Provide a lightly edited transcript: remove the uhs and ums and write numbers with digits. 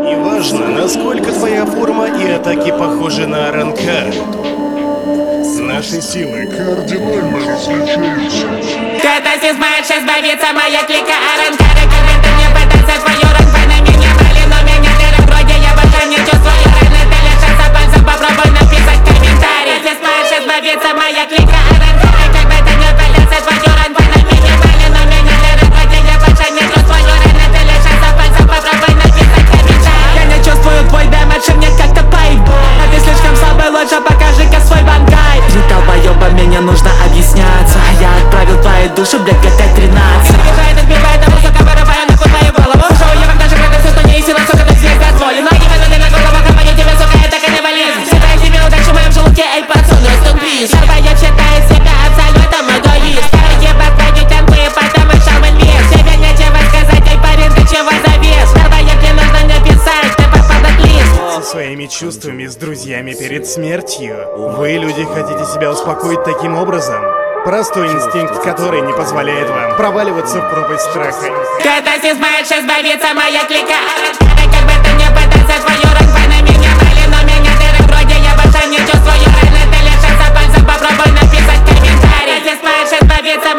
Неважно, насколько твоя форма и атаки похожи на ранкар. Наши силы кардинально различаются. Катасис матч, избавиться моя клика Аранкара. Когда ты мне пытался свою ранку на меня брали, но меня ты вроде я больше не чувствую раны. Ты лишился пальцев, попробуй написать комментарий. Катасис матч, избавиться моя клика Аранкара. Когда ты мне пытался свою ранку на меня брали, но меня ты вроде я больше не чувствую раны. Ты лишился пальцев, попробуй написать комментарий. Я не чувствую твой дэмэдж, и мне как-то поебать. А ты слишком слабый, лучше покажи-ка свой банкай. Долбоёба, мне нужно объясняться. Я отправил твои души, блядь, как 13. Перебежает, отбивает, а музыка вырывая нахуй твою голову. Шоу я вам даже когда все, что не истина, сука, ты здесь дозволено. Не выходи на голову, компания тебе, сука, это каннибализм. Считай себе удачу в моем желудке, эй, пацан, растун бис. Шарба, я считаю себя абсолютом эгоист. Ебать, твои темпы, потому что мы инвес. Тебе нечего сказать, эй, парень, ты чего завис? Шарба, если нужно не писать, ты попадать лист. Своими чувствами с друзьями перед смертью. Вы, люди, хотите себя успокоить таким образом? Простой инстинкт, который не позволяет вам проваливаться в пропасть страха. Катасис матч, избавиться моя клика Аранкара. Как бы ты не пытался свою ранку на меня брали, но меня ты вроде я больше не чувствую раны. Ты лишился пальцев, попробуй написать комментарий. Катасис матч, избавиться